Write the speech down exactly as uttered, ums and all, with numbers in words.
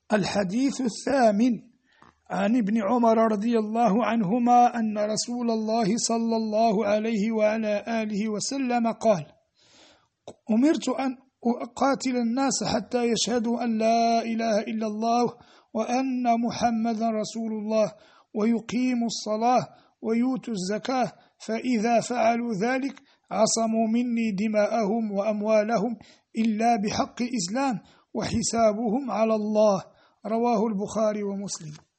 الحديث الثامن عن ابن عمر رضي الله عنهما أن رسول الله صلى الله عليه وعلى آله وسلم قال: أمرت أن أقاتل الناس حتى يشهدوا أن لا إله إلا الله وأن محمدا رسول الله ويقيموا الصلاة ويؤتوا الزكاة، فإذا فعلوا ذلك عصموا مني دماءهم وأموالهم إلا بحق الإسلام وحسابهم على الله. رواه البخاري ومسلم.